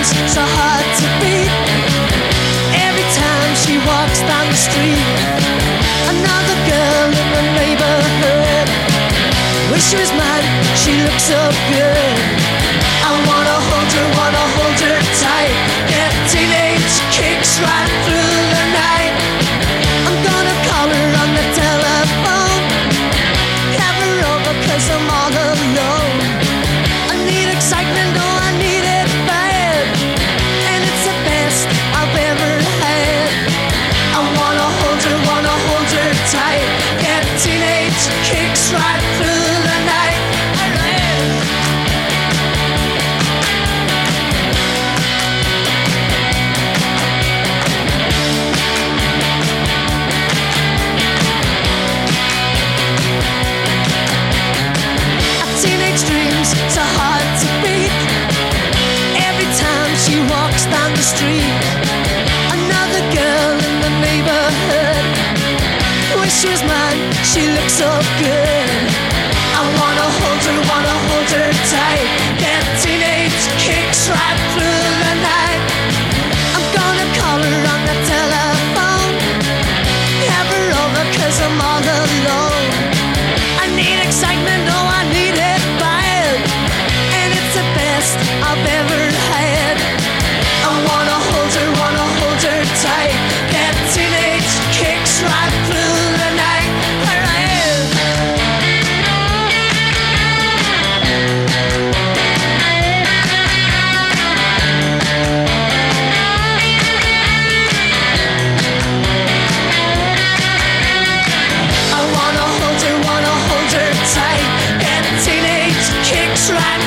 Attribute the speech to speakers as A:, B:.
A: so hard to beat. Every time she walks down the street, another girl in the neighborhood. Wish she was mine, she looks so good. I wanna hold her tight. Get teenage kicks right through the night. I'm gonna call her on the telephone, have her over 'cause I'm all alone. I need excitement, oh I need it bad, and it's the best I've ever had. I wanna hold her tight. Get teenage kicks right through the night. Dreams so hard to beat. Every time she walks down the street, another girl in the neighborhood. Wish she was mine, she looks so good. I wanna hold her tight. Get teenage kicks right through the night. I'm gonna call her on the telephone, have her over 'cause I'm all alone. I need excitement, oh I need it bad, and it's the best I've ever had. I wanna hold her tight. Get teenage kicks right through the night. I wanna hold her tight. Get teenage kicks right